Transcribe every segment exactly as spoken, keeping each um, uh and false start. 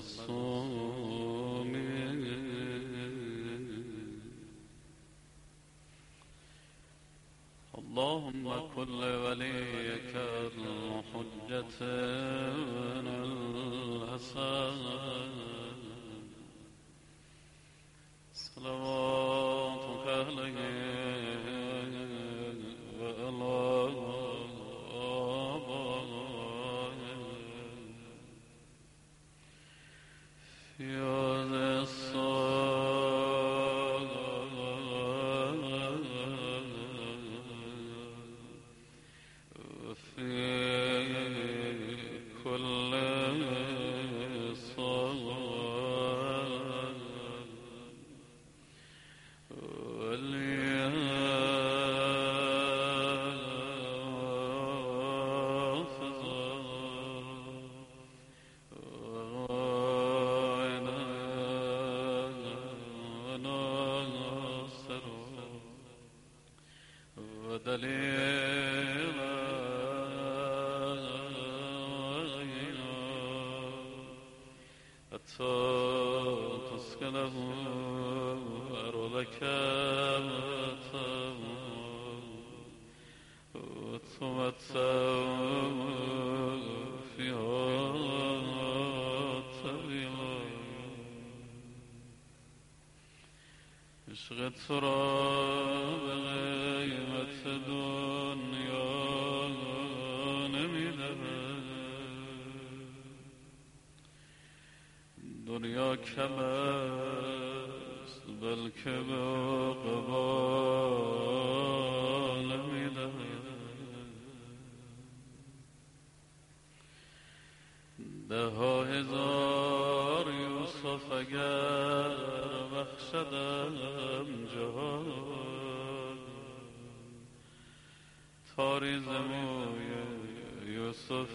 المعصومين. اللهم كن لوليك الحجة بن الحسن صلواتك عليه وعلى آبائه في هذه الساعة وفي كل صلاة ودليلا حتى تسكنه أرضك وتمتع فيها طويلا. عشق تراب غیمت دنیا نمیدهد، دنیا کم است بلکه به اقبال میدهد. ده ها هزار یوسف اگر بخشدم جهان، تاریز موی یوسف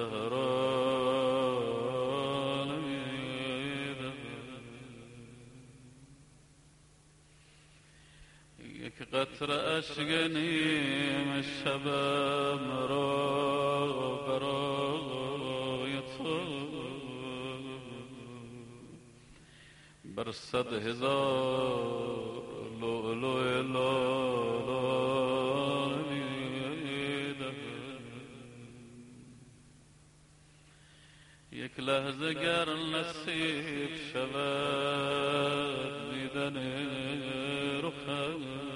زهرا نمیدهد. یک قطره اشک نیم شبم را برای تو بر صد هزار لؤلؤ لالا میدهد. یک لحظه گر نصیب شود دیدن رخت،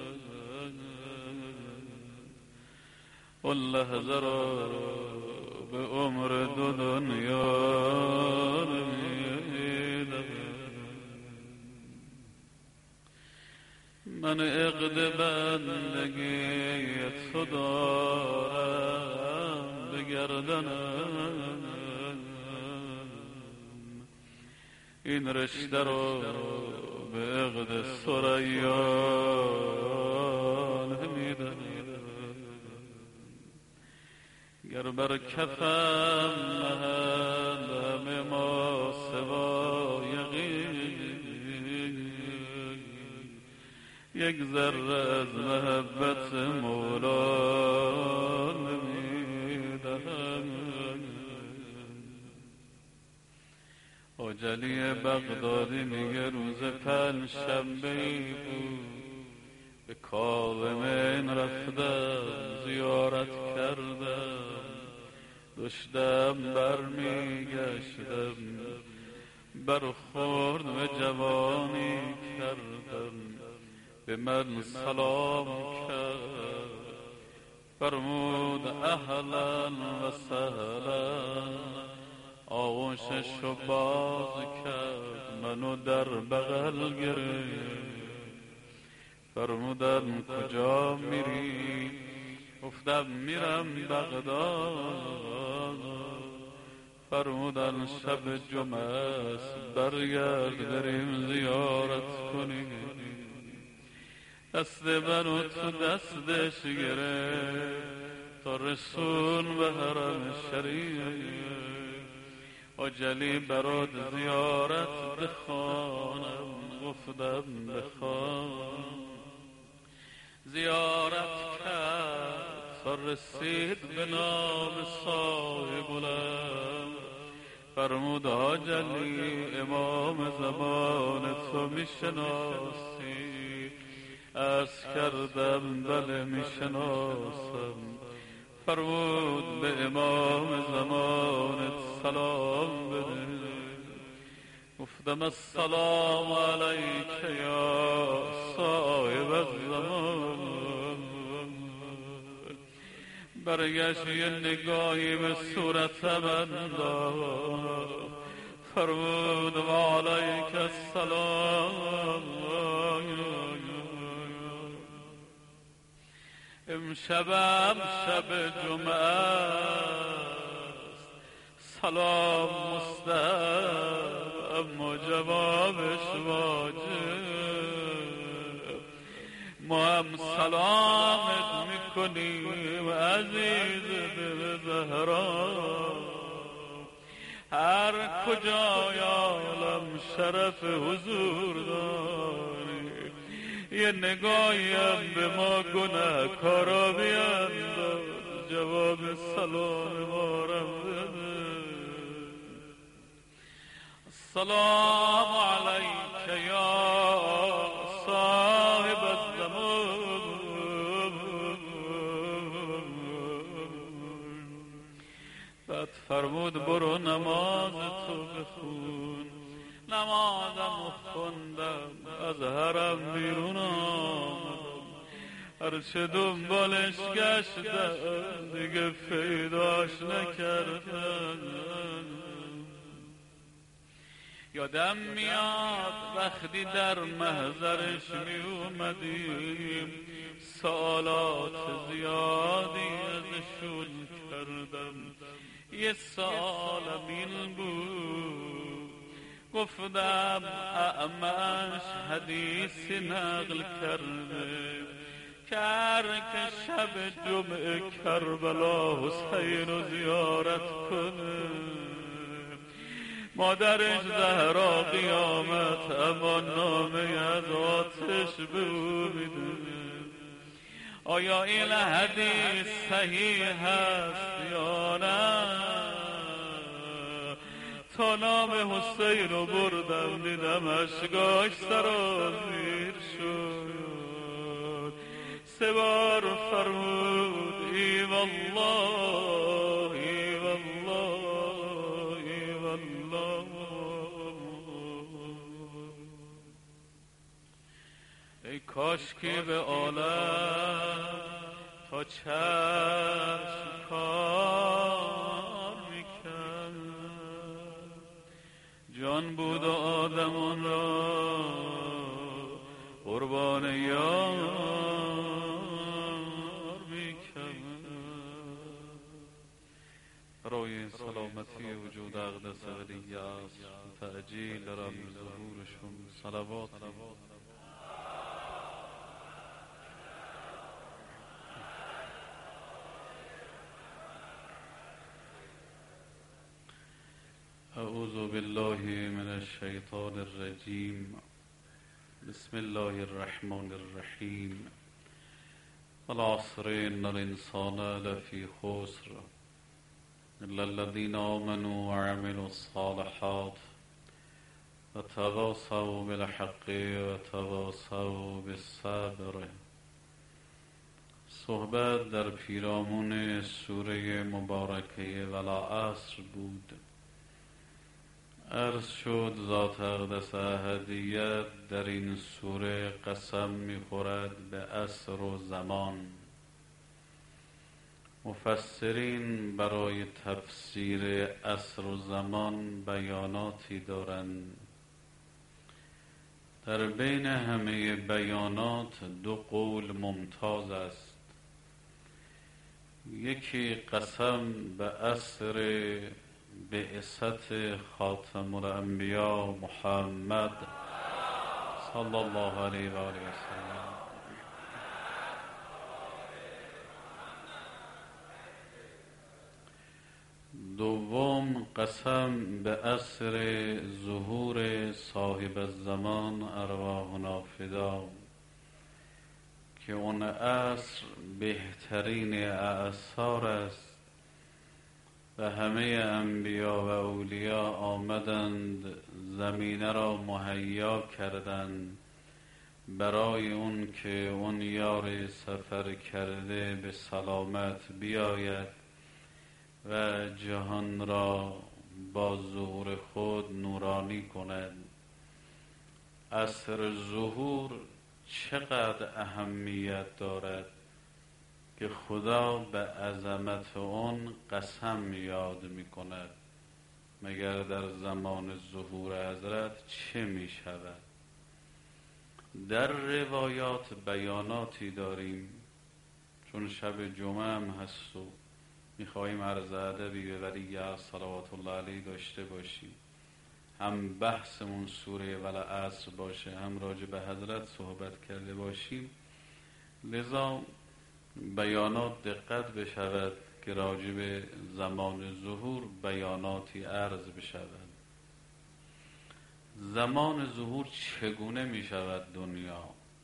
اون لحظه را به عمر دو دنیا نمیدهد. من عقد بندگی تو دارم به گردنم، این رشته رو به عقد ثریا نمیدهد. گر بر کفم نهند همه ما سوا یقین، یک ذره از محبت مولا نمیدهم. حاجلی بغدادی میگه روز پنج شنبه بود، به کاظمین رفتم زیارت کردم، داشتم برمیگشتم برخورد به جوانی کردم، به من سلام کرد، فرمود اهلا و سهلا، آغوششو باز کرد، منو در بغل گرفت، فرمودن کجا میری؟ گفتم میرم بغداد. فرمودن شب جمعه است برگرد بریم زیارت کنیم. دست منو تو دستش گرفت تا رسون به حرم شریف. عجلی برات زیارت بخوانم، گفتم بخوان. زیارت کرد تا رسید به نام صاحب الامر، فرمود آجلی امام زمان تو میشناسی؟ عرض کردم بله میشناسم. فرمود به امام زمان سلام بده. گفتم السلام علیک یا صاحب الزمان. برگشت یه نگاهی به صورتم انداخت. فرمود و علیک السلام. امشبم شب جمعه است، سلام مستحب اما جوابش واجب. ما هم سلامت میکنیم عزیز دل زهرا. هر کجای عالم شرف حضور داری، یه نگاهیم به ما گناهکارا بینداز، جواب سلام ما را بده. السلام علیک یا صاحب الزمان. بعد فرمود برو نماز تو بخون. نمازم خوندم، از حرم بیرون آمدم. هرچه دنبالش گشتم دیگه پیداش نکردم. یادم میاد وقتی در محضرش می اومدیم، سوالات زیادی ازشون کردم. یه سوالم این بود، گفتم اعمش حدیثی نقل کرده که هر که شب جمعه کربلا حسین رو زیارت کنه، مادرش زهرا قیامت امان نامه از آتش به او میده. آیا این حدیث صحیح هست یا نه؟ تا نام حسین رو بردم دیدم اشکاش سرازیر شد. سه بار فرمود ای والله ای والله ای والله. ای کاش که به عالم تا چشم کار میکرد، جان بود و آدمان را قربان یار میکرد. برای سلامتی وجود اقدس ولی است تعجیل دارم ظهورشون صلوات. اعوذ بالله من الشیطان الرجیم. بسم الله الرحمن الرحیم. والعصر ان الانسان لفی خسر الا الذين آمنوا وعملوا الصالحات وتواصوا بالحق وتواصوا بالصبر. صحبت در پیرامون سوره مبارکه والعصر بود. عرض شد ذات اقدس احدیت در این سوره قسم می‌خورد به عصر و زمان. مفسرین برای تفسیر عصر و زمان بیاناتی دارند. در بین همه بیانات دو قول ممتاز است. یکی قسم به عصر بعثت خاتم الانبیا محمد صلی الله علیه و آله و سلم. دوم قسم به عصر ظهور صاحب الزمان ارواحنا فدا، که اون عصر بهترین اعصار است و همه انبیا و اولیا آمدند زمینه را مهیا کردند برای اون که اون یار سفر کرده به سلامت بیاید و جهان را با ظهور خود نورانی کند. عصر ظهور چقدر اهمیت دارد که خدا به عظمت اون قسم یاد می کند. مگر در زمان ظهور حضرت چه می شود؟ در روایات بیاناتی داریم، چون شب جمعه هم هست و می خواهیم عرض ادبی به ولی صلوات الله علیه داشته باشیم، هم بحثمون سوره والعصر باشه، هم راجع به حضرت صحبت کرده باشیم، لذا بیانات دقت بشود که راجع به زمان ظهور بیاناتی عرض بشود. زمان ظهور چگونه می شود دنیا؟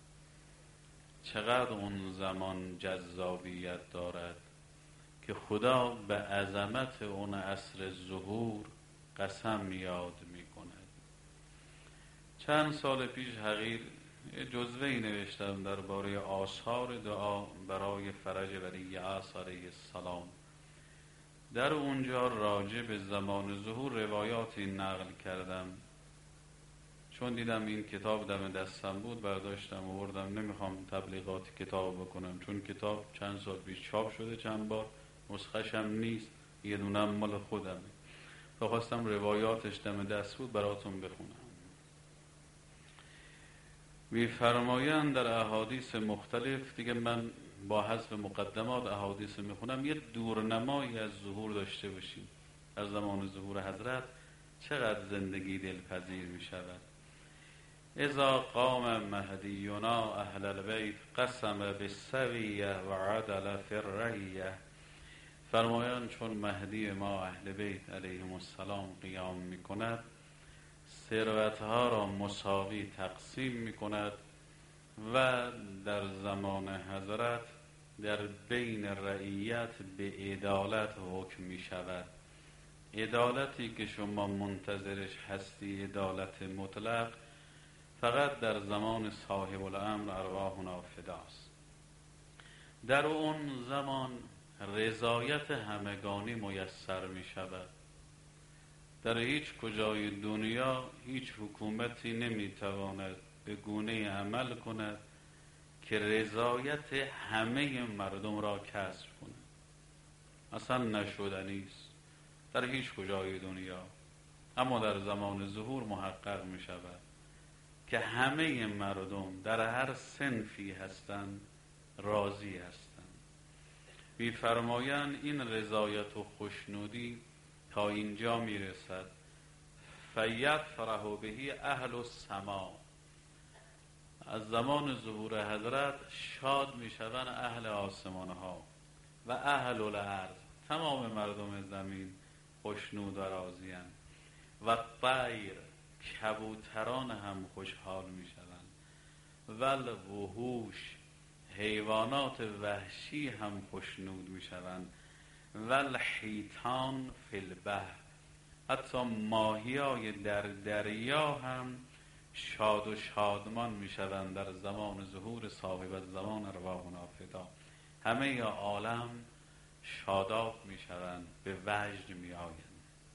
چقدر اون زمان جذابیت دارد که خدا به عظمت اون عصر ظهور قسم یاد می کند. چند سال پیش حقیر جزوه‌ای نوشتم درباره آثار دعا برای فرج ولی عصر علیه السلام. در اونجا راجع به زمان ظهور روایاتی نقل کردم. چون دیدم این کتاب دم دستم بود برداشتم و بردم. نمیخوام تبلیغات کتاب بکنم، چون کتاب چند سال پیش چاپ شده، چند بار نسخه‌ش هم نیست، یه دونم مال خودمه. فخواستم روایاتش دم دست بود براتون بخونم. می‌فرمایند در احادیث مختلف، دیگه من با حذف مقدمات احادیث میخونم، یه دورنمایی از ظهور داشته باشیم. در زمان ظهور حضرت چقدر زندگی دلپذیر میشود. اذا قام مهدینا اهل البیت قسم بالسویه و عدل فی الرعیه. فرمایند چون مهدی ما اهل بیت علیهم السلام قیام میکند، ثروتها را مساوی تقسیم میکند و در زمان حضرت در بین رعیت به عدالت حکم میشود. عدالتی که شما منتظرش هستی، عدالت مطلق، فقط در زمان صاحب الامر ارواحنا فداست. در اون زمان رضایت همگانی میسر می شود. در هیچ کجای دنیا هیچ حکومتی نمی تواند به گونه عمل کند که رضایت همه مردم را کسب کند. اصلا نشدنی است در هیچ کجای دنیا. اما در زمان ظهور محقق می شود که همه مردم در هر صنفی هستند راضی هستند. می‌فرمایند این رضایت و خوشنودی تا اینجا میرسد فیفرح به اهل السما. از زمان ظهور حضرت شاد میشوند اهل آسمان ها و اهل الارض، تمام مردم زمین خوشنود و راضی‌اند. و طیر، کبوتران هم خوشحال میشوند. و الوحوش، حیوانات وحشی هم خوشنود میشوند. و الحیتان فی البحر، حتی ماهیای در دریا هم شاد و شادمان میشوند در زمان ظهور صاحب الزمان ارواحنا فدا. همه عالم شاداب میشوند، به وجد میآیند.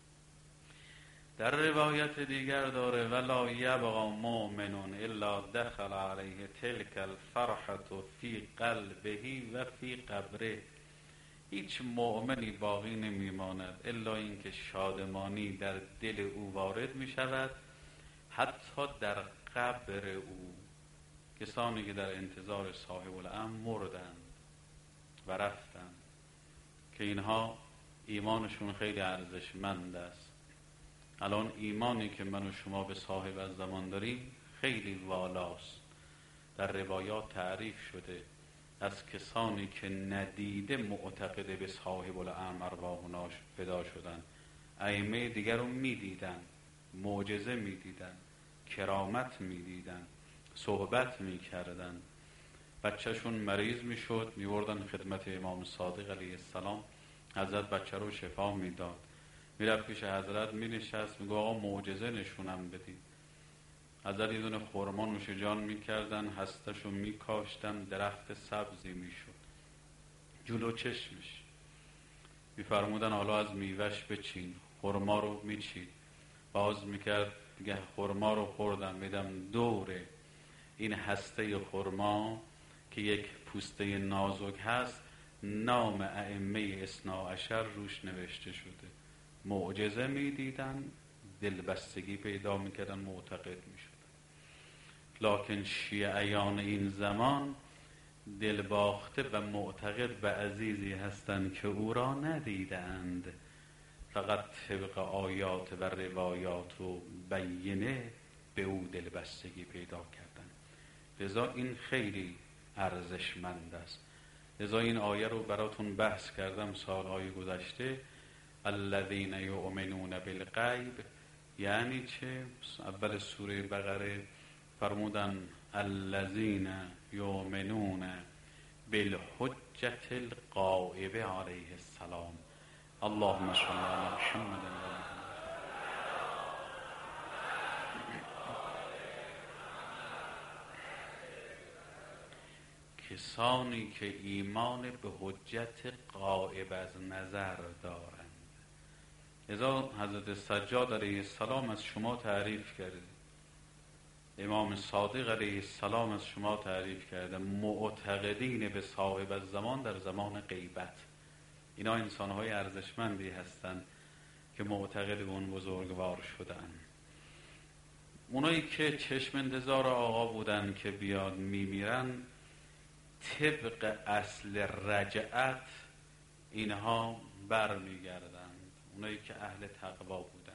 در روایت دیگر داره ولا یبقى مؤمن الا دخل علیه تلک الفرحة فی قلبه و فی قبره. هیچ مؤمنی باقی نمیماند الا اینکه شادمانی در دل او وارد می شود، حتی در قبر او. کسانی که در انتظار صاحب الامر مردند و رفتند، که اینها ایمانشون خیلی ارزشمند است. الان ایمانی که من و شما به صاحب الزمان داریم خیلی والاست. در روایات تعریف شده از کسانی که ندیده معتقد به صاحب الامر ارواحنا فدا شدن. ائمه دیگر رو میدیدن، معجزه میدیدن، کرامت میدیدن، صحبت میکردن. بچهشون مریض میشد میوردن خدمت امام صادق علیه السلام. حضرت بچه رو شفا میداد. میرفت پیش حضرت مینشست میگه آقا معجزه نشونم بدید. حضرت یه دونه خرما نوش جان میکردن، هستشو میکاشتن، درخت سبزی میشد جلو چشمش. میفرمودن حالا از میوهش بچین. خرما رو میچید، باز میکرد دیگه خرما رو خوردم. میدم دوره این هسته خرما که یک پوسته نازک هست نام ائمه اثنا عشر روش نوشته شده. معجزه میدیدن، دلبستگی پیدا میکردن، معتقد میشدن. لکن شیعیان این زمان دلباخته و معتقد به عزیزی هستند که او را ندیدند، فقط طبق آیات و روایات و بینه به او دلبستگی پیدا کردند. لذا این خیلی ارزشمند است. لذا این آیه رو براتون بحث کردم سالهای گذشته. الذین یؤمنون بالغیب یعنی چه؟ اول سوره بقره فرمودن الذین یؤمنون بالحجة الغائبة علیه السلام. اللهم صل علی محمد. کسانی که ایمان به حجت غائب از نظر دارند. لذا حضرت سجاد علیه السلام از شما تعریف کرده، امام صادق علیه السلام از شما تعریف کرده، معتقدین به صاحب الزمان در زمان غیبت. اینا انسانهای ارزشمندی هستند که معتقد به اون بزرگوار شدن. اونایی که چشم انتظار آقا بودن که بیاد میمیرن، طبق اصل رجعت اینها بر میگردند. اونایی که اهل تقوا بودن.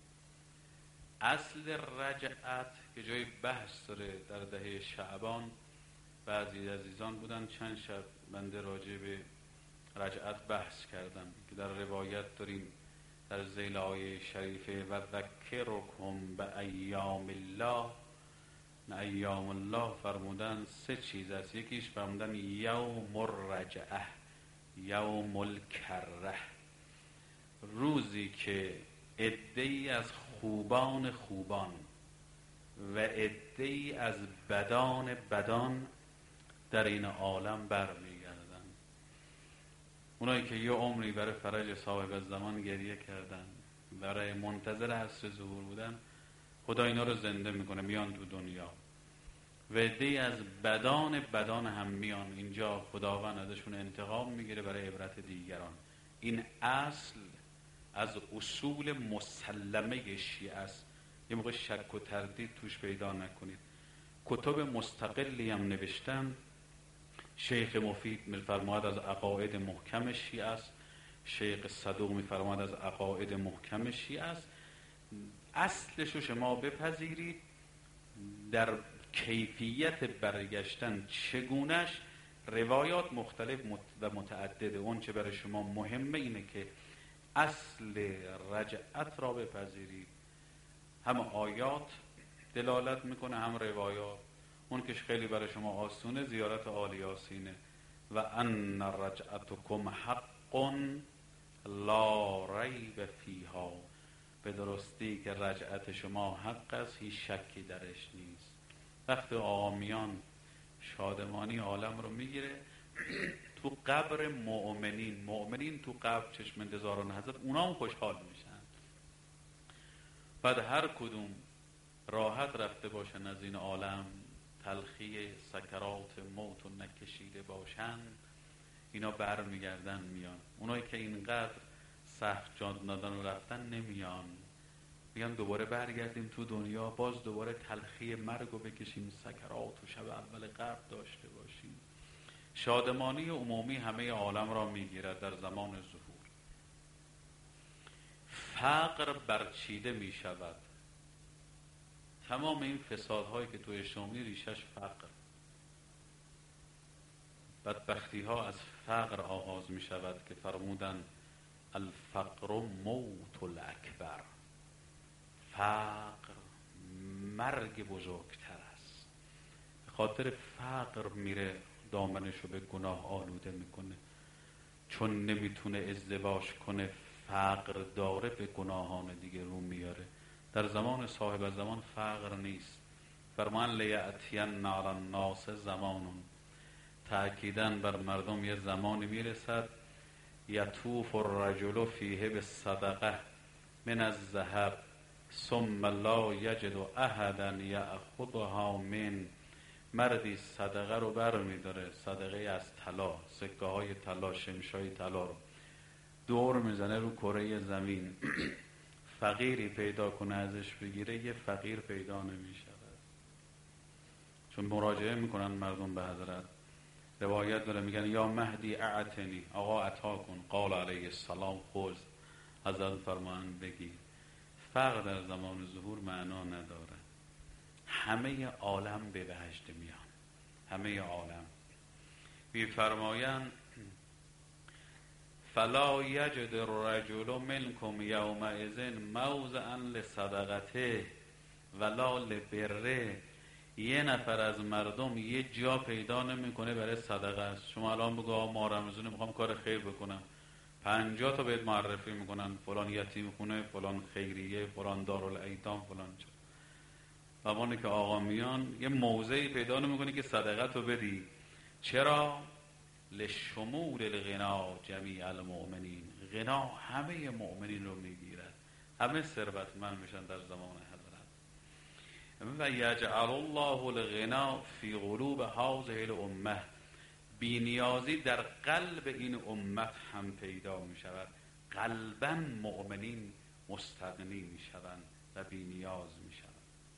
اصل رجعت که جای بحث داره در دهه شعبان، بعضی عزیزان بودن چند شب بنده راجع به رجعت بحث کردم که در روایت داریم در ذیل آیه شریفه و ذکرکم به ایام الله. ایام الله فرمودن سه چیز است. یکیش فرمودن یوم الرجعه، یوم الکره، روزی که عده‌ای از خوبان خوبان و عده‌ای از بدان بدان در این عالم برمیگردن. اونایی که یه عمری برای فرج صاحب الزمان گریه کردن، برای منتظر عصر ظهور بودن، خدا اینا رو زنده میکنه، میان تو دنیا. و عده‌ای از بدان بدان هم میان اینجا، خداوند ازشون انتقام میگیره برای عبرت دیگران. این اصل از اصول مسلمه شیعه است. یه موقع شک و تردید توش پیدا نکنید. کتب مستقلی هم نوشتن. شیخ مفید میفرماید از عقاید محکم شیعه است، شیخ صدوق میفرماید از عقاید محکم شیعه است. اصلشو شما بپذیرید. در کیفیت برگشتن چگونش روایات مختلف و متعدده. اون چه برای شما مهمه اینه که اصل رجعت را بپذیرید. هم آیات دلالت میکنه هم روایات. اون که خیلی برای شما آسونه زیارت آل یاسینه. و ان رجعتکم حق لا ریب فیها، به درستی که رجعت شما حق است، هیچ شکی درش نیست. وقتی آقا میان شادمانی عالم رو میگیره. تو قبر مؤمنین مؤمنین تو قبر چشم انتظاران حضرت، اونا هم خوشحال میشن. بعد هر کدوم راحت رفته باشن از این عالم، تلخی سکرات موت و نکشیده باشن، اینا بر میگردن میان. اونایی که اینقدر سخت جان دادن رفتن نمیان، میگن دوباره برگردیم تو دنیا، باز دوباره تلخی مرگ رو بکشیم، سکرات و شب اول قبر داشته باشیم. شادمانی عمومی همه عالم را میگیرد در زمان ظهور. فقر برچیده میشود. تمام این فسادهایی که تو اجتماعی ریشش فقر، بدبختی ها از فقر آغاز می شود که فرمودن الفقر موت الاکبر. فقر مرگ بزرگتر است. به خاطر فقر میره دامنشو به گناه آلوده میکنه. چون نمیتونه ازدواج کنه، فقر داره، به گناهان دیگه رو میاره. در زمان صاحب زمان فقر نیست. فرمان لیأتین علی الناس زمانون، تأکیداً بر مردم یه زمانی میرسد یطوف الرجل فیه بالصدقه من الذهب ثم لا یجد احدا یأخذها من. مردی صدقه رو بر میداره، صدقه از طلا، سکه های طلا، شمشای طلا رو دور میزنه رو کره زمین. فقیری پیدا کنه ازش بگیره، یه فقیر پیدا نمیشه، چون مراجعه میکنن مردم به حضرت. روایت داره میگن یا مهدی اعتنی، آقا عطا کن. قال علیه السلام خذ. حضرت فرمان بگی. فقر در زمان ظهور معنا نداره. همه عالم به بهشت میان، همه عالم. میفرمایند فلا یجد الرجل منکم یومئذ موضعا لصدقته ولا لبره. یه نفر از مردم یه جا پیدا نمیکنه برای صدقه است. شما الان بگو آقا ما رمضان میخوام کار خیر بکنم، پنجاه تا بهت معرفی میکنن، فلان یتیم خونه، فلان خیریه، فلان دارالایتام، فلان چه. و وقتی که آقا میان یه موضعی پیدا نمیکنه که صدقه تو بدی. چرا؟ لشمول الغنا جمیع المؤمنین. غنا همه مؤمنین رو میگیرد، همه ثروتمند میشن در زمان حضرت. و یجعل الله الغنا فی قلوب هذه الامه. بینیازی در قلب این امت هم پیدا می شود. قلباً مؤمنین مستغنی می شوند و بینیاز می شوند.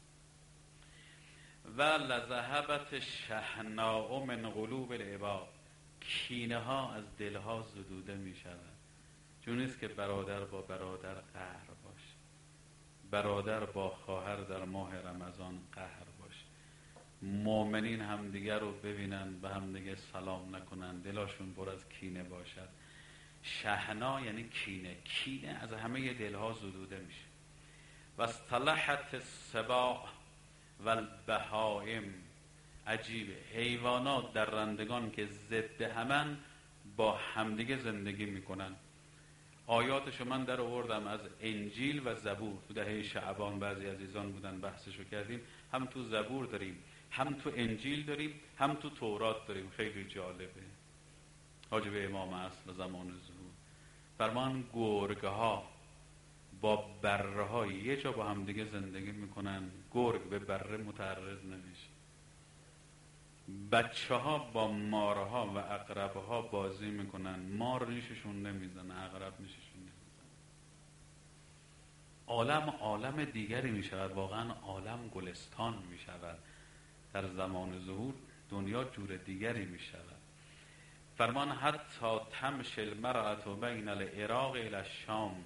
و لذهبت شحناء من قلوب العباد. کینه ها از دلها زدوده می شود. چون نیست که برادر با برادر قهر باشه، برادر با خواهر در ماه رمضان قهر باشه، مؤمنین همدیگر رو ببینن به همدیگه سلام نکنن، دلاشون پر از کینه باشد. شحنا یعنی کینه. کینه از همه دلها زدوده میشه. و اصطلحت السباع و البهائم. عجیبه، حیوانات در رندگان که ضد همن با همدیگه زندگی میکنن. آیاتشو من در آوردم از انجیل و زبور. تو دهه شعبان بعضی عزیزان بودن بحثشو کردیم. هم تو زبور داریم، هم تو انجیل داریم، هم تو تورات داریم. خیلی جالبه. حاجب امام اصل زمان ظهور فرمان گرگه ها با بره ها یه جا با هم دیگه زندگی میکنن. گرگ به بره متعرض نمیشه. بچه ها با ماره ها و عقرب ها بازی میکنن. مار نیششون نمیزنه، عقرب نیششون نمیزنه. عالم عالم دیگری میشود. واقعا عالم گلستان میشود. در زمان ظهور دنیا جور دیگری میشود. فرمان حتی تمشی المرأة بین العراق الی الشام.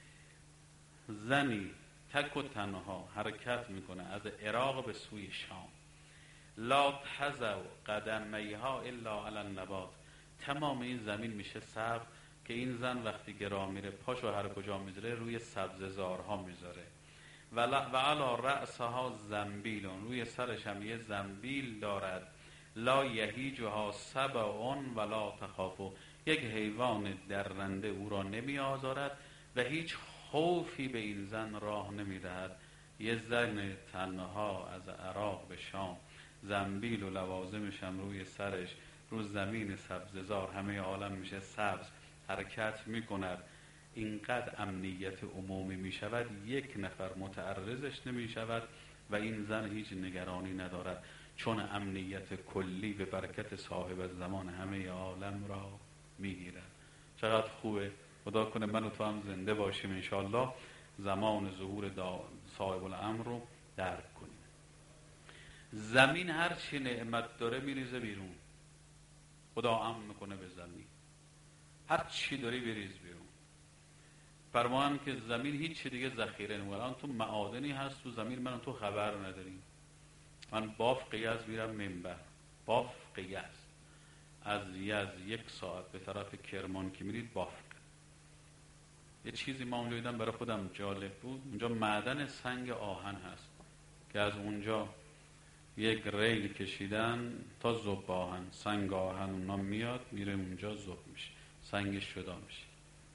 زنی تک و تنها حرکت میکنه از عراق به سوی شام. لا تضع قدمیها الا علی النبات. تمام این زمین میشه سبز که این زن وقتی که راه میره پاشو هر کجا میذاره روی سبززارها میذاره. و علی رأسها زنبیل. روی سرش هم یه زنبیل دارد. لا یهیجها سبع ولا تخافوا. یک حیوان درنده او را نمی آزارد و هیچ خوفی به این زن راه نمی دهد. یه زن تنها از عراق به شام، زنبیل و لوازمش هم روی سرش، رو زمین سبززار، همه عالم میشه سبز، حرکت میکند. اینقدر امنیت عمومی میشود، یک نفر متعرضش نمیشود و این زن هیچ نگرانی ندارد، چون امنیت کلی به برکت صاحب زمان همه عالم را میگیرد. چقدر خوبه. خدا کنه من و تو هم زنده باشیم انشاءالله، زمان ظهور صاحب الامر رو درک کنیم. زمین هر چی نعمت داره میریزه بیرون. خدا امن میکنه به زمین، هر چی داری بریز بیرون. فرمان که زمین هیچ چی دیگه ذخیره نمیکنه. الان تو معادنی هست تو زمین من و تو خبر نداریم. من باف قیاس میرم منبر، باف قیاس از یز یک ساعت به طرف کرمان که میرید باف. یه چیزی ما اونجا دیدم برای خودم جالب بود. اونجا معدن سنگ آهن هست که از اونجا یک ریل کشیدن تا ذوب آهن، سنگ آهن اونا میاد میره اونجا ذوب میشه. سنگش جدا میشه.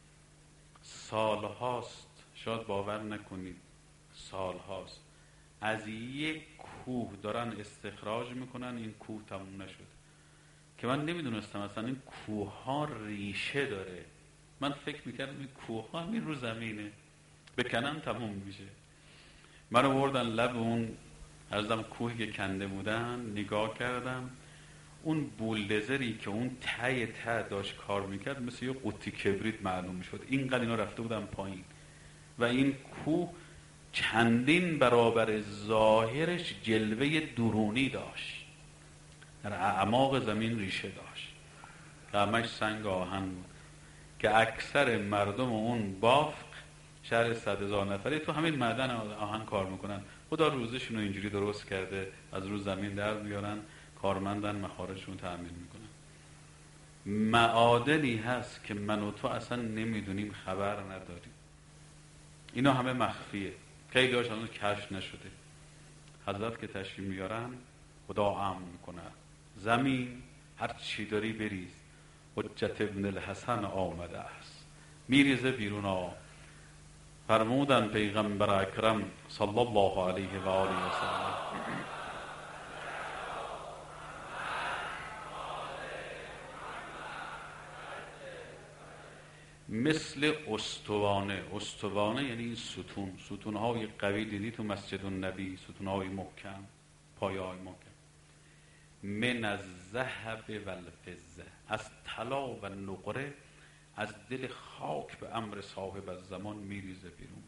سالهاست، شاید باور نکنید، سالهاست از یک کوه دارن استخراج میکنن، این کوه تموم نشده. که من نمیدونستم اصلا این کوه ها ریشه داره. من فکر میکردم این کوه ها همین رو زمینه، بکنن تموم میشه. من رو بردن لب اون ارزم کوهی که کنده بودن، نگاه کردم اون بولدزری که اون ته ته داشت کار میکرد مثل یه قوطی کبریت معلوم میشد. اینقدر اینا رفته بودن پایین و این کوه چندین برابر ظاهرش جلوه درونی داشت، در اعماق زمین ریشه داشت، همش سنگ آهن بود که اکثر مردم اون بافق شهر صد هزار نفری تو همین معدن آهن کار میکنن. خدا روزشون رو اینجوری درست کرده، از رو زمین در میارن، کارمندن، مخارجشون تأمین میکنن. معادنی هست که من و تو اصلا نمیدونیم، خبر نداریم. اینا همه مخفیه، خیلی هاش هنوز کشف نشده. حضرت که تشریف میارن خدا امر میکنه زمین هر چی داری بریز، حجت ابن الحسن آمده است. میریزه بیرون. ها فرمودن پیغمبر اکرم صلی الله علیه و آله و سلم مثل استوانه. استوانه یعنی این ستون، ستونهای قوی دیدی تو مسجد النبی، ستونهای محکم، پایه های محکم. من از ذهب و الفضه، از طلا و نقره، از دل خاک به امر صاحب از زمان میریزه بیرون.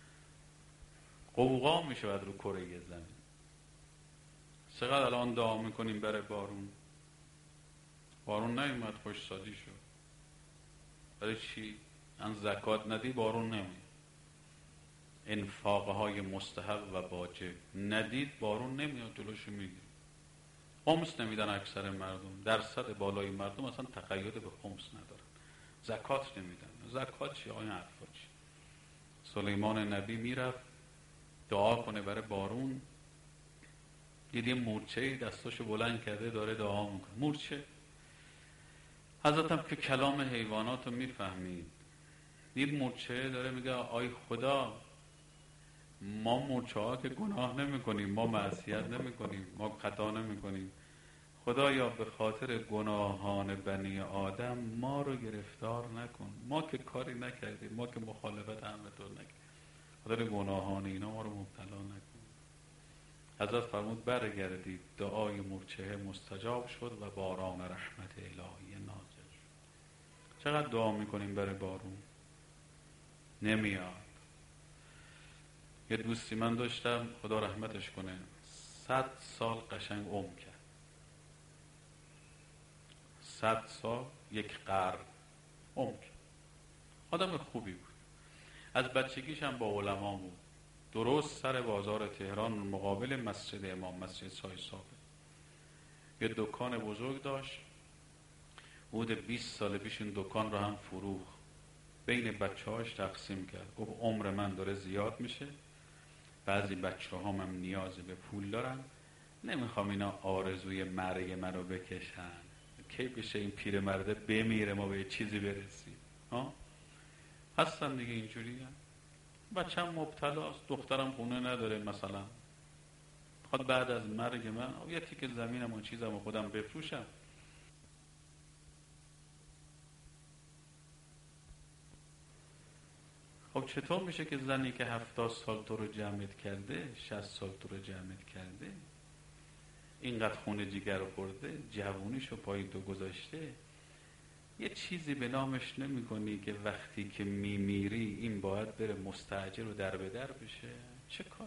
قوقا میشود رو کره زمین. چقدر الان دعا میکنیم بره بارون، بارون نیومد، خوشسالی شد. برای چی؟ ان زکات ندی بارون نمیاد. انفاقهای مستحب و واجب ندید بارون نمیاد، جلوشو میگیری. خمس نمیدن اکثر مردم، درصد بالای مردم اصلا تقید به خمس ندارن. زکات نمیدن. زکات چی؟ آیا حرفا چی؟ سلیمان نبی میرفت دعا کنه برای بارون، دید یه مورچه دستاشو بلند کرده داره دعا میکنه. مورچه حضرت هم که کلام حیوانات رو میفهمید، دید مورچه داره میگه آی خدا، ما مورچه ها که گناه نمی کنیم، ما معصیت نمی کنیم، ما خطا نمی کنیم، خدایا به خاطر گناهان بنی آدم ما رو گرفتار نکن، ما که کاری نکردیم، ما که مخالفت امر تو نکردیم، خاطر گناهان اینا ما رو مبتلا نکن. حضرت فرمود برگردید، دعای مورچه مستجاب شد و باران رحمت الهی نازل شد. چقدر دعا میکنیم برای بارون نمیاد. یه دوستی من داشتم، خدا رحمتش کنه، صد سال قشنگ عمر کرد. صد سال، یک قرن عمر کرد. آدم خوبی بود. از بچگیش هم با علما بود. درست سر بازار تهران مقابل مسجد امام، مسجد سای ثابت، یه دکان بزرگ داشت. حدود بیست سال پیش این دکان رو هم فروخت، بین بچه هاش تقسیم کرد. گفت عمر من داره زیاد میشه، بعضی بچه هم, هم نیاز به پول دارن، نمیخوام اینا آرزوی مرگ منو بکشن، کی بشه این پیر مرده بمیره ما به چیزی برسیم. ها هستن دیگه اینجوری هم. بچه هم مبتلاست، دخترم خونه نداره مثلا، خود بعد از مرگ من یه تیکه زمینم و چیزم و خودم بفروشم. خب چطور میشه که زنی که هفتاد سال تو رو جمعت کرده، شصت سال تو رو جمعت کرده، اینقدر خون جگر رو خورده، جوونیشو پای تو گذاشته، یه چیزی به نامش نمی کنی که وقتی که میمیری این باید بره مستاجر و در به در بشه؟ چه کاری؟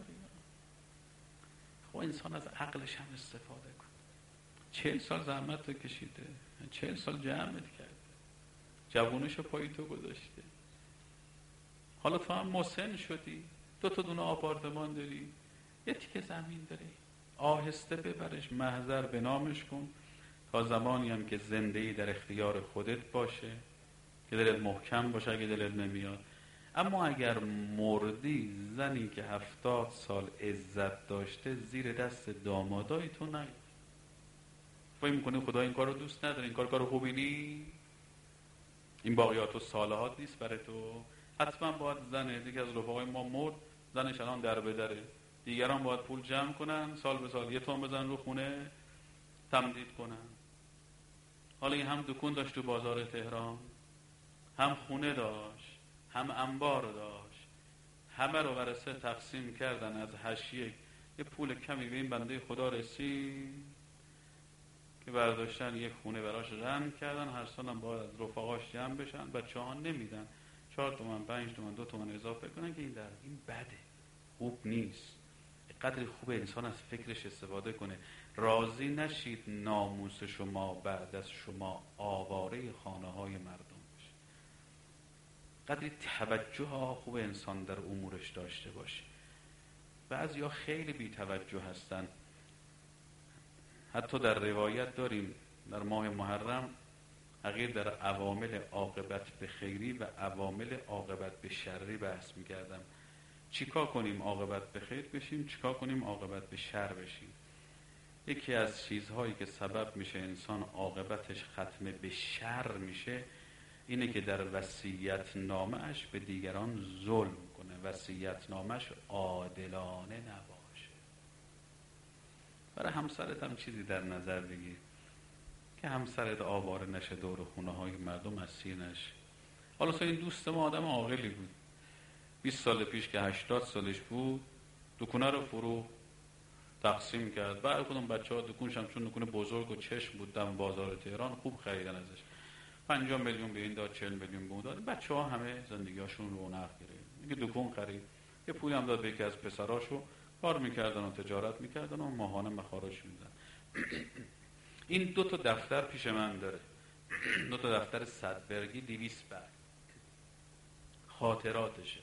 خب انسان از عقلش هم استفاده کن. چهل سال زحمت رو کشیده، چهل سال جمعت کرده، جوونیشو پای تو گذاشته، حالا تو هم مسن شدی، دو تا دونه آپارتمان داری، یه تیکه زمین داری، آهسته ببرش، محضر به نامش کن، تا زمانی هم که زندگی در اختیار خودت باشه، که دلت محکم باشه اگه دلت نمیاد. اما اگر مردی، زنی که هفتاد سال عزت داشته زیر دست دامادای تو نیاد. فکر میکنی خدا این کار رو دوست نداره؟ این کار کار خوبی نیست؟ این باقیات و صالحات نیست برای تو؟ حتما باید زنه دیگه از رفقای ما مرد، زنش الان در به دره، دیگران باید پول جمع کنن سال به سال یه تومن بزن رو خونه تمدید کنن. حالا این هم دکون داشت تو بازار تهران، هم خونه داشت، هم انبار داشت، همه رو برای سه تقسیم کردن، از حشیه یه پول کمی به این بنده خدا رسید که برداشتن یک خونه براش رن کردن، هر سال هم باید از رفقاش جمع بشن، بچه ها نمیدن، چهار تومن پنج تومن دو تومن اضافه کنن که این در این بده، خوب نیست. قدر خوب انسان از فکرش استفاده کنه. راضی نشید ناموس شما بعد از شما آواره خانه های مردم بشه. قدری توجه ها خوب انسان در امورش داشته باشه. بعضیا خیلی بی توجه هستن. حتی در روایت داریم در ماه محرم حقیقت در عوامل عاقبت به خیری و عوامل عاقبت به شری بحث می‌کردم. چیکار کنیم عاقبت به خیر بشیم، چیکار کنیم عاقبت به شر بشیم. یکی از چیزهایی که سبب میشه انسان عاقبتش ختم به شر میشه اینه که در وصیت نامه‌اش به دیگران ظلم کنه، وصیت نامه‌اش عادلانه نباشه. برای همسرت هم چیزی در نظر بگیر که همسرت آواره نشه دور خونه های مردم اسیر نشه. حالا این دوست ما آدم عاقلی بود، بیست سال پیش که هشتاد سالش بود دکونه رو فرو تقسیم کرد. بعد کدوم بچه ها دکونش هم چون دکونه بزرگ و چشم بود دم بازار تهران خوب خریدن ازش، پنجاه میلیون به این داد، چهل میلیون به اون داد، بچه ها همه زندگیاشون رونق گرفت. میگه دکون خرید، یه پولی هم داد به یکی از پسراشو، کار میکردن و تجارت میکردن و ماهانه مخارج میدن. این دو تا دفتر پیش من داره، دو تا دفتر صد برگی دویست برگ خاطراتشه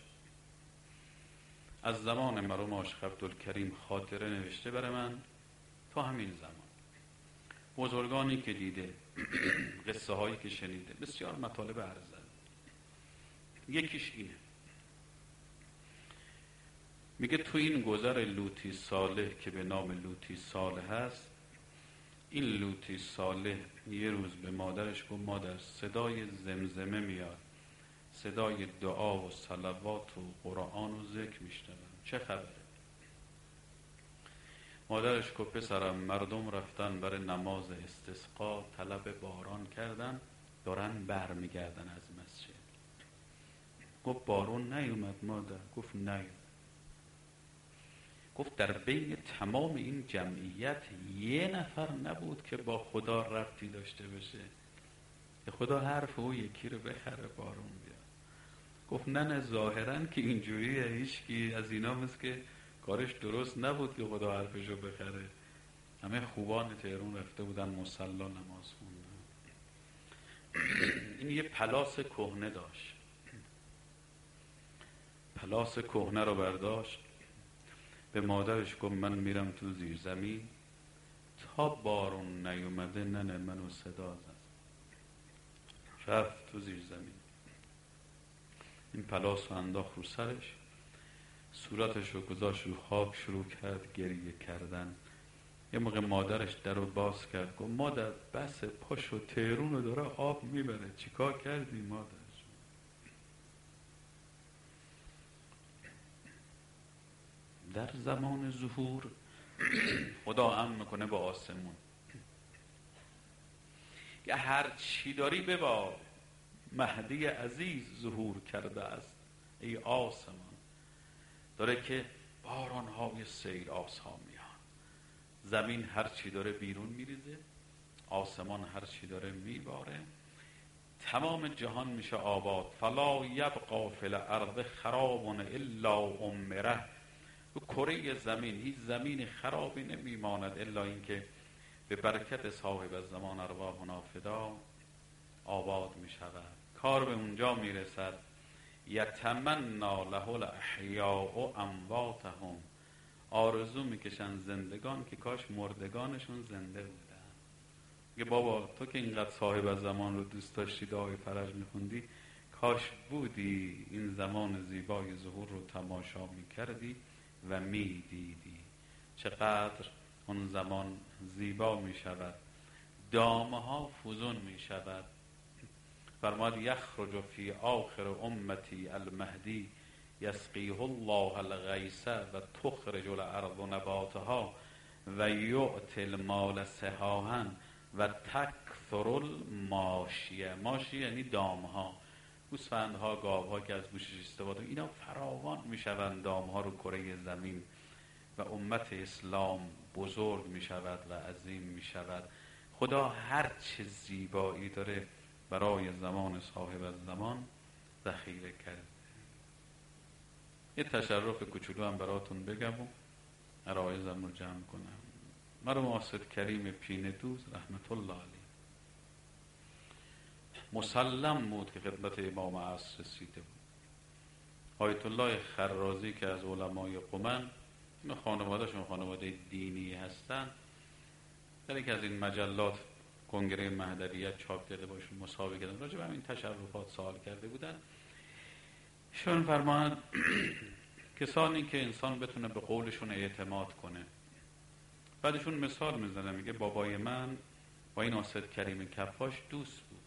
از زمان مرحوم عاشق عبدالکریم، خاطره نوشته برای من تا همین زمان، بزرگانی که دیده، قصه هایی که شنیده، بسیار مطالب ارزنده. یکیش اینه، میگه تو این گذر لوطی صالح که به نام لوطی صالح هست، این لوطی صالح یه روز به مادرش گفت مادر صدای زمزمه میاد، صدای دعا و صلوات و قرآن و ذکر میشنوم، چه خبره؟ مادرش گفت پسرم مردم رفتن برای نماز استسقا، طلب باران کردن، دارن بر میگردن از مسجد. گفت بارون نیومد مادر؟ گفت نیومد. گفت در بین تمام این جمعیت یه نفر نبود که با خدا ربطی داشته باشه که خدا حرف او یکی رو بخره بارون بیاد. گفت نه نه ظاهرا که اینجوریه، هیچکی از اینا مثل که کارش درست نبود که خدا حرفشو بخره. همه خوبان تهران رفته بودن مصلا نماز خوندن. این یه پلاس کهنه داشت، پلاس کهنه رو برداشت، به مادرش گفت من میرم تو زیر زمین تا بارون نیومده ننه منو صدا زد. رفت تو زیر زمین، این پلاس رو انداخت رو سرش، صورتش رو گذاشت رو خاک، شروع کرد گریه کردن. یه موقع مادرش در رو باز کرد، گفت مادر بس پاشو تهرون رو داره آب میبره، چیکار کردی مادر؟ در زمان ظهور خدا امر میکنه با آسمون که هر چی داری ببار، مهدی عزیز ظهور کرده است ای آسمان. داره که بارانهای سیل آسها میان، زمین هر چی داره بیرون میریزه، آسمان هر چی داره میباره، تمام جهان میشه آباد. فلا یبقا فی الارض خراب الا عمره. تو کره زمین هیچ زمین خرابی نمیماند الا اینکه به برکت صاحب الزمان ارواحنا فدا آباد میشود. کار به اونجا میرسد یتمنا له الاحیاء امواتهم، آرزو میکشن زندگان که کاش مردگانشون زنده بودن. میگه بابا تو که اینقدر صاحب الزمان رو دوست داشتی، دعای فرج میخوندی، کاش بودی این زمان زیبای ظهور رو تماشا میکردی و میدیدی چقدر اون زمان زیبا میشود، دامه ها فزون میشود، فرماد یخرج فی آخر امتی المهدی یسقیه الله الغیث و تخرج الارض نباتها و یؤتی المال سحاها و تکثر الماشیه. ماشیه یعنی دامها، گوسفندها، گاوها که از گوشش استفاده، اینا فراوان میشوند دامها رو کره زمین و امت اسلام بزرگ میشود و عظیم میشود. خدا هر چه زیبایی داره برای زمان صاحب الزمان ذخیره کرده. یه تشرف کوچولو هم براتون بگم و عرایزم رو جمع کنم. مرحوم آصد کریم پینه دوز رحمت الله علیه مسلم بود که خدمت امام عصر رسیده بود. آیت الله خرازی که از علمای قمن، این خانوادهشون خانواده دینی هستن، در یکی از این مجلات کنگره مهدویت چاپ کرده باشون مصاحبه کردن، راجع به همین تشرفات سوال کرده بودن. ایشون فرمایند کسانی که انسان بتونه به قولشون اعتماد کنه. بعدشون مثال میزنه، میگه بابای من با این آصد کریم کفاش دوست بود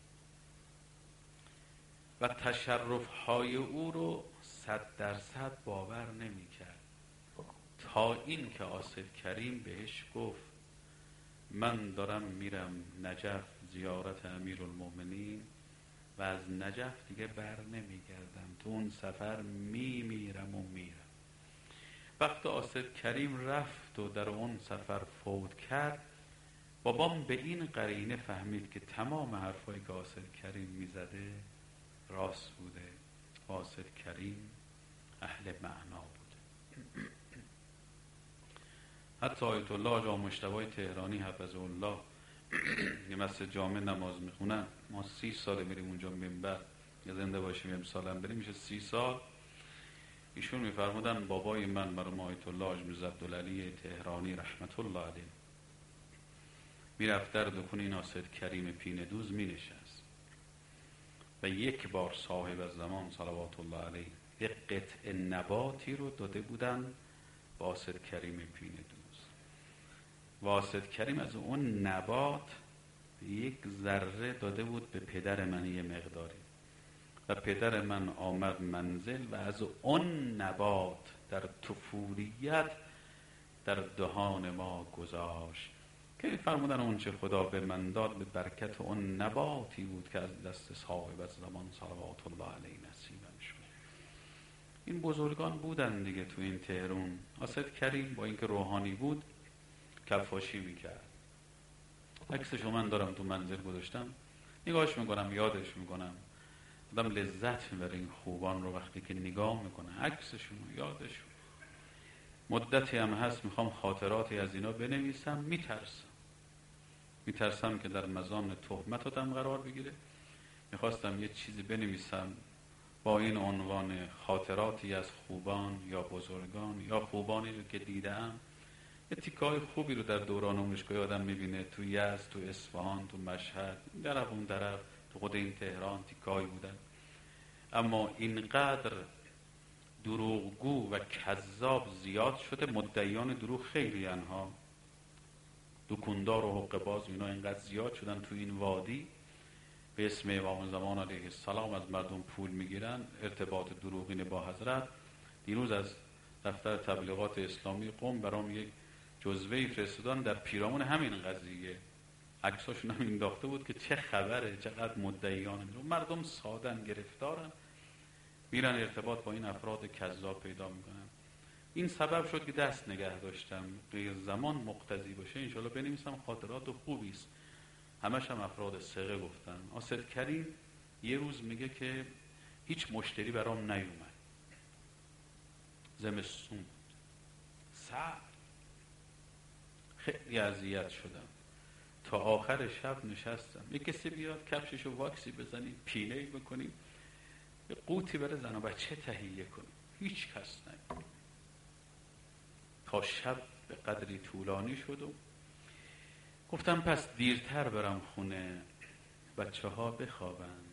و تشرفهای او رو صد درصد باور نمی کرد تا این که آصد کریم بهش گفت من دارم میرم نجف زیارت امیرالمومنین و از نجف دیگه بر نمیگردم، تو اون سفر میمیرم و میرم. وقت آصد کریم رفت و در اون سفر فوت کرد، بابام به این قرینه فهمید که تمام حرفایی که آصد کریم میزده راست بوده. آصد کریم اهل معنا بوده. حتی آیت الله آقا مجتبی تهرانی حفظه الله یه مسجد جامع نماز میخونن، ما سی سال میریم اونجا منبر، یا زنده باشیم امسال هم بریم میشه سی سال. ایشون میفرمودن بابای من مرحوم آیت الله حاج میرزا عبدالعلی تهرانی رحمت الله علیه میرفت در دکون این آصد کریم پینه دوز مینشست و یک بار صاحب الزمان صلوات الله علیه یک قطع نباتی رو داده بودن با آصد کریم پینه دوز و آصد کریم از اون نبات یک ذره داده بود به پدر من یه مقداری و پدر من آمد منزل و از اون نبات در طفولیت در دهان ما گذاشت که فرمودن اون چه خدا به من داد به برکت اون نباتی بود که از دست صاحب از زمان صلوات الله علیه نصیبم شد. این بزرگان بودن دیگه تو این تهران. آصد کریم با اینکه روحانی بود کفاشی میکرد. عکسشو من دارم تو منزل گذاشتم، نگاهش میکنم یادش میکنم، آدم لذت میبره این خوبان رو وقتی که نگاه میکنه عکسشون یادشون. مدتی هم هست میخوام خاطراتی از اینا بنویسم، میترسم میترسم که در مزان تهمت آدم قرار بگیره. میخواستم یه چیزی بنویسم با این عنوان خاطراتی از خوبان یا بزرگان یا خوبانی رو که دیدم. یه تیکای خوبی رو در دوران عمرشگاهی آدم میبینه، تو یزد، تو اصفهان، تو مشهد، درف اون طرف، تو خود این تهران تیکایی بودن. اما اینقدر دروغگو و کذاب زیاد شده، مدعیان دروغ خیلی انها دکوندار و حقه باز اینا اینقدر زیاد شدن تو این وادی، به اسم امام زمان علیه السلام از مردم پول میگیرن، ارتباط دروغین با حضرت. دیروز از دفتر تبلیغات اسلامی قم برام یک جزوه‌ای فرستادن در پیرامون همین قضیه، عکساشون هم انداخته بود که چه خبره، چقدر مدعیان میرون، مردم سادن، گرفتارن، میرن ارتباط با این افراد کذاب پیدا میکنن. این سبب شد که دست نگه داشتم، غیر زمان مقتضی باشه انشالله بنویسم خاطرات خوبی است. همش هم افراد ثقه گفتن. آصد کریم یه روز میگه که هیچ مشتری برام نیومد، زمستون بود، سرد، خیلی اذیت شدم. تا آخر شب نشستم، یه کسی بیاد کفششو واکسی بزنیم، پینه‌ای بکنیم، یه قوطی بره زن و بچه تهیه کنیم. هیچ کس نیومد تا شب به قدری طولانی شد و گفتم پس دیرتر برم خونه، بچه ها بخوابند،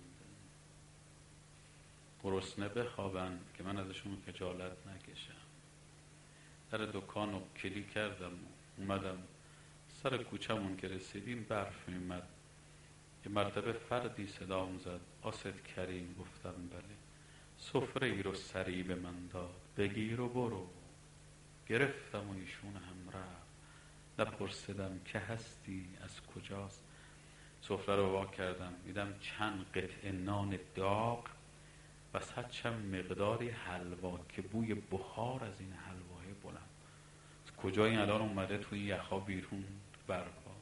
گرسنه بخوابند که من ازشون خجالت نکشم. در دکان رو کلی کردم، اومدم سر کوچمون که رسیدیم برف میمد، یه مرتبه فردی صدام زد: آسد کریم. گفتم بله. سفره ای رو سری به من داد: بگیر و برو. گرفتم و ایشون هم رفت. نپرسیدم که هستی، از کجاست. سفره رو وا کردم، دیدم چند قطعه نان داغ وسط چند مقداری حلوا که بوی بخار از این حلوای بلند. از کجا این الان اومده توی یخا بیرون برپا؟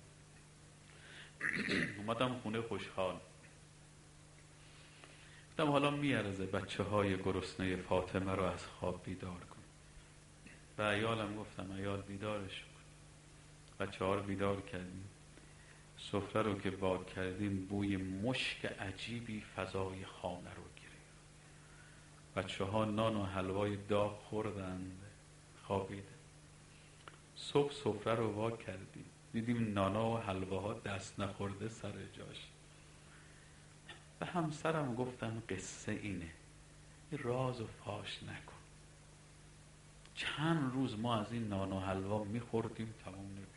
اومدم خونه خوشحال. گفتم حالا میارزه بچه های گرسنه فاطمه رو از خواب بیدار کن. به عیالم گفتم عیال بیدارش کن. بچه ها رو بیدار کردیم. سفره رو که وا کردیم بوی مشک عجیبی فضای خانه رو گرفت. بچه ها نان و حلوای داغ خوردند، خوابیدند. صبح سفره رو وا کردیم، دیدیم نانا و حلواها دست نخورده سر جاش. به همسرم گفتم قصه اینه، این راز و فاش نکن. چند روز ما از این نان و حلوا میخوردیم تمام نمیشد.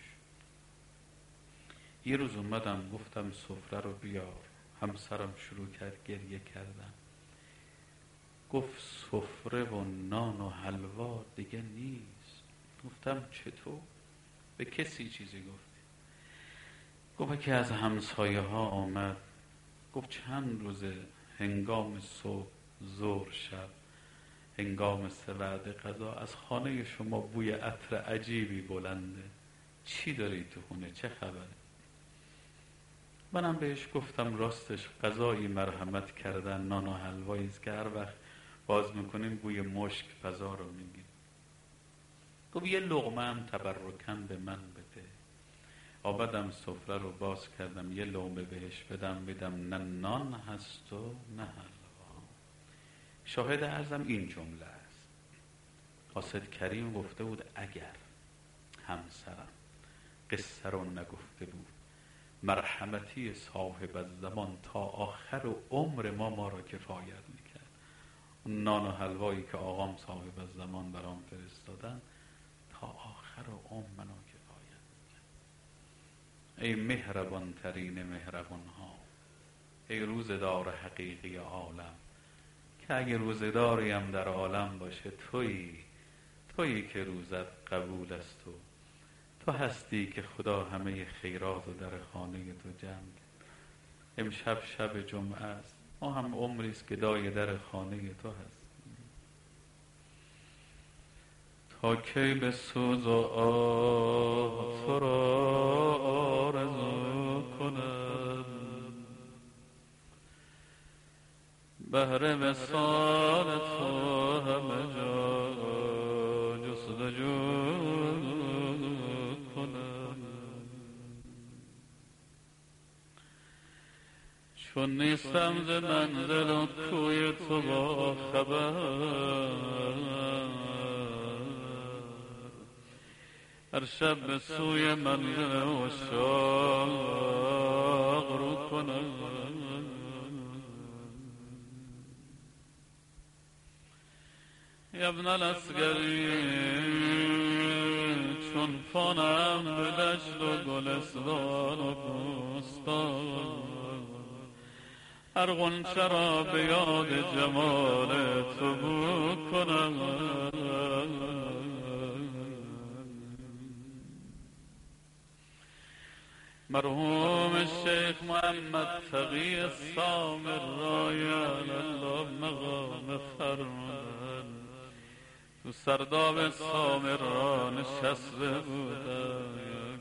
یه روز اومدم گفتم سفره رو بیار. همسرم شروع کرد گریه کردن. گفت سفره و نان و حلوا دیگه نیست. گفتم چطور؟ به کسی چیزی گفتی؟ گفت که از همسایه ها آمد. گفت چند روزه هنگام صبح، ظهر، شب، هنگام سه وعده غذا از خانه شما بوی عطر عجیبی بلنده. چی داری تو خونه؟ چه خبره؟ منم بهش گفتم راستش غذایی مرحمت کردن، نان و حلوایی است که هر وقت باز میکنیم بوی مشک فضا رو میگیم. گفت یه لقمه هم تبرکن به من بده. آمدم سفره رو باز کردم، یه لقمه بهش بدم بدم نه نان هست و نه حلوا. شاهد عرضم این جمله است: آسد کریم گفته بود اگر همسرم قصه رو نگفته بود، مرحمتی صاحب الزمان تا آخر عمر ما ما را کفایت میکرد. اون نان و حلوایی که آقام صاحب الزمان برام فرستادن تا آخر عمر منو کفایت میکرد. ای مهربان ترین مهربان ها، ای روزدار حقیقی عالم، که اگه روزداری هم در عالم باشه تویی، تویی که روزت قبول است. و تو هستی که خدا همه خیرات و در خانه تو جمع کرد. امشب شب جمعه است، ما هم عمری است که دای در خانه تو هست. تا کی به سوز و آه تو را آرزو کنم، بهر وصال تو همه جا جستجو چون نیستم ز منزل و کوی تو با خبر. هر شب به سوی منزل عشاق رو کنم. ابن الاسگری چون پانم به دشت و گلستان و بوستان، هر غنچه را به یاد جمال تو بو کنم. مرحوم شیخ محمد تقی سامرایی الله مقام فرمان، تو سرداب سامرا نشسته بودن.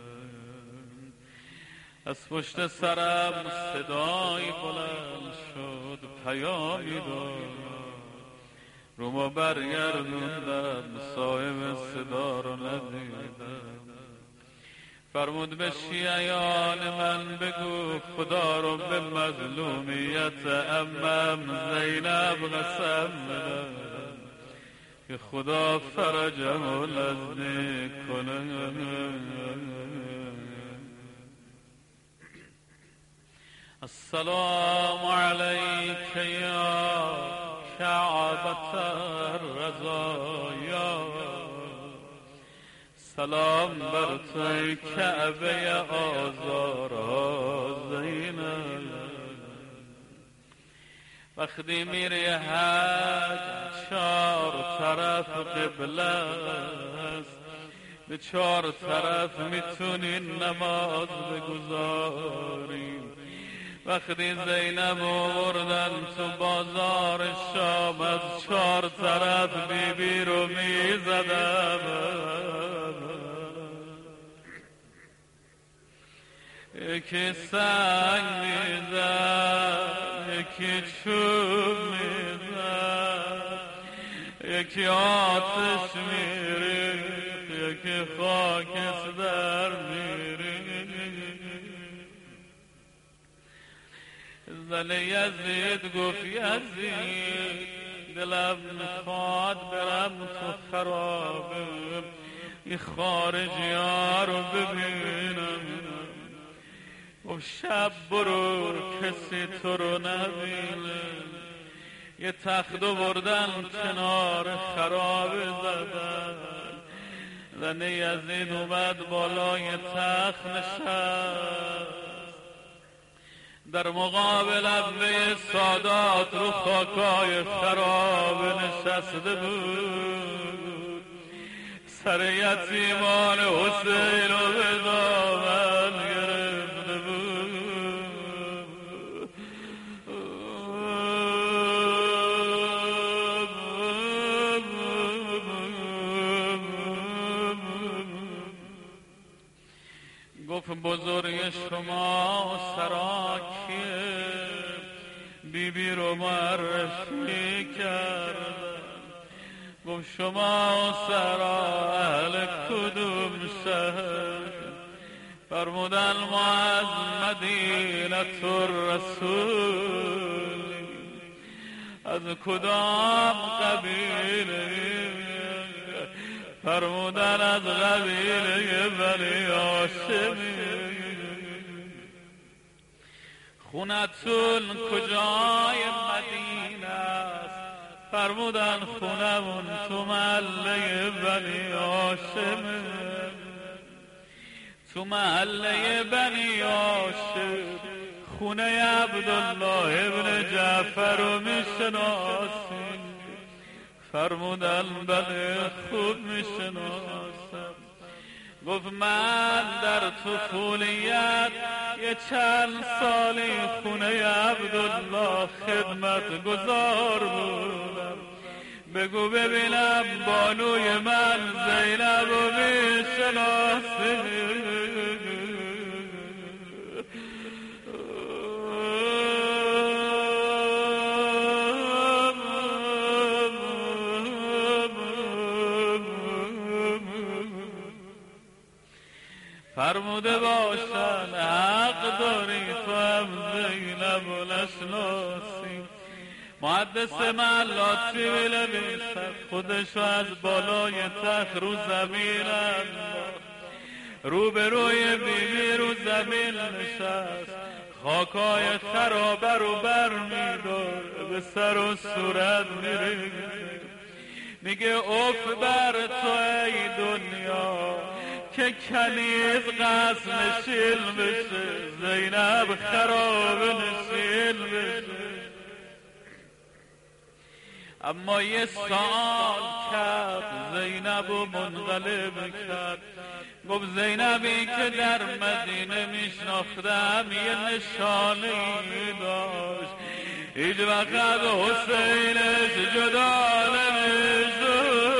از پشت سرم صدایی بلند شد پیامی داد، رومو برگردوندم صاحب صدا رو ندیدم. فرمود به شیعیان من بگو خدا رو به مظلومیت امم زینب قسم بدم که خدا فرجمو نزدیک کنه. السلام علیک یا کعبة الرضایا، سلام بر تو ای کعبه آزارها زینب. وقتی میری حج چار طرف قبله است، به چار طرف میتونی نماز بگذاری. وقتی زینب آوردن تو بازار شام، از چار طرف بی بی رو میزدم، یکی سنگ میزد، یکی چوب میزد، یکی آتش میریخت، یکی خاکستر میریخت. زن یزید گفت یزید دلم میخواد برم تو خرابه، این خارجی ها رو ببینم. و شب برو کسی تو رو نبینه. یه تخت بردن کنار خرابه زدن. زن یزید اومد بالای تخت نشست، در مقابل ابوی سادات رو خاکای خرابه نشسته بود. سر یتیمان حسین رو به دامن گرفته بود. گفت بزرگ شما سراکیه، بی بی رو معرفی کردن. گفت شما سرا اهل کدوم شهر؟ فرمودن ما از مدینة الرسول. از کدام قبیله؟ فرمودن از قبیله بنی هاشم. خونتون کجای مدینه است؟ فرمودن خونمون تو محله بنی هاشم، تو محله بنی هاشم. خونه عبدالله ابن جعفر رو میشناسی؟ فرمودن بله خوب میشناسم. گفت من در طفولیت یه چند سالی خونه عبدالله خدمت گذار بودم. بگو ببینم بانوی من زینب رو میشناسی؟ فرموده باشن حق داری تو هم زینب و نشناسی. محدث محلاتی بنویسد خودشو از بالای تخت رو زمین انداخت، رو به روی بیبی رو زمین نشست، خاکای خرابه رو بر میدار، به سر و صورت میریزه. میگه اف بر تو ای دنیا که کنیز قصد نشین بشه، زینب خراب نشین بشه. اما یه سال کرد زینب و منقلب کرد. گفت زینبی که در مدینه میشناختم یه نشانه‌ای داشت، هیچ وقت حسینش جدا نمیشد.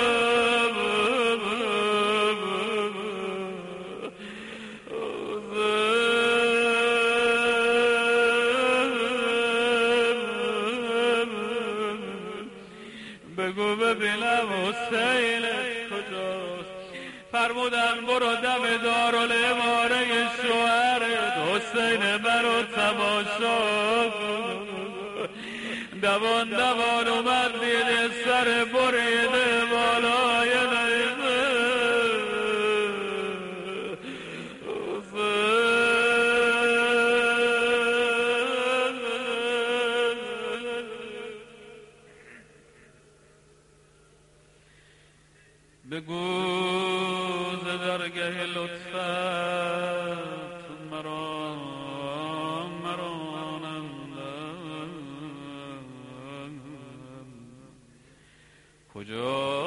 بگو ببینم حسینش کجاست؟ فرمودن برو دم دارالاماره شوهرت حسین برو تماشا کن. دوان دوان اومد دیده سر بریده بالای نیزه. بگو درگه لطفت مرا مرانندم کجا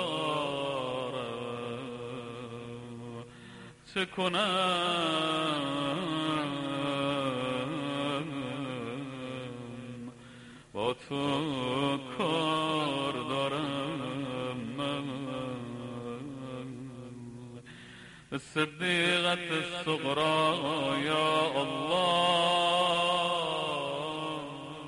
روم چه کنم با تو کار دارم من به صدیقت صغرا یا الله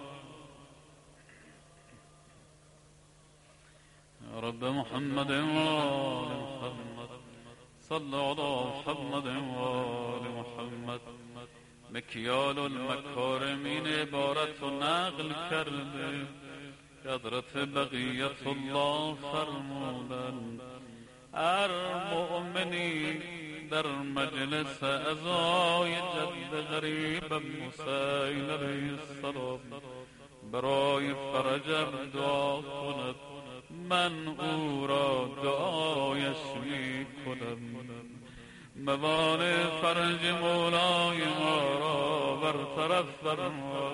یا رب محمد و آل محمد صل علی محمد و آل محمد مکیال المکارم این عبارت و نقل کرده حضرت بقیت الله فرمودند هر مؤمنی در مجلس عزای جد غریب موسی علیه السلام برای فرجم دعا کند من او را دعایش می کنم موانع فرج مولای ما را برطرف فرما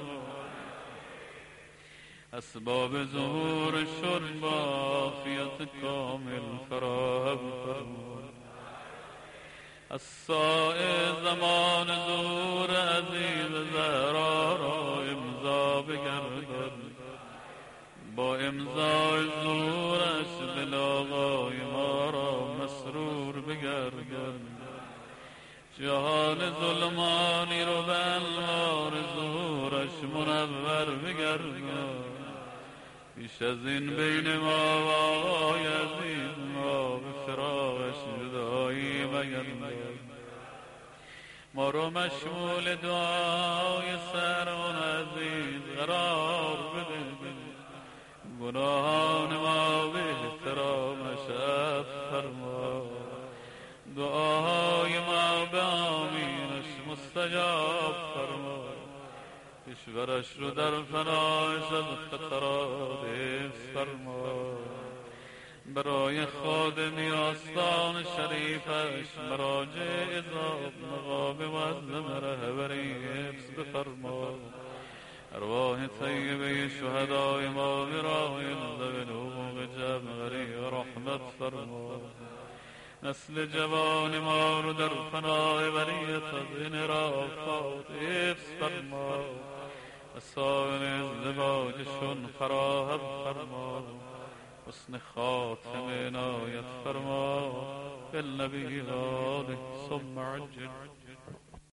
اسباب ظهور شد با عافیت کامل فراهم فرما از سایه زمان ظهور عزیز زهرا را امضا بگردد با امضای ظهورش دل آقای ما را مسرور بگردد جهان ظلمانی رو به انوار ظهورش منور بگردد پیش از این بین ما و آقای عزیز ما به فراقش جدایی مگردد ما رو مشمول دعای سرون عزیز قرار بده گناهان ما به احترامش عفو فرما دعاهای ما به آمینش مستجاب فرما کشورش رو در فنایش از خطرات حفظ فرما برای خادمی آستان شریفش مراجع عذاب مقام معظم رهبری حفظ بفرما ارواح طیبه شهدای ما برای ذوی الحقوق جمعی رحمت فرما نسل جوان ما رو در فنای بریت از انحرافات حفظ فرما مسائل ازدواجشون فراهم فرما حسن خاتم عنایت فرما بالنبی و آله ثم عجل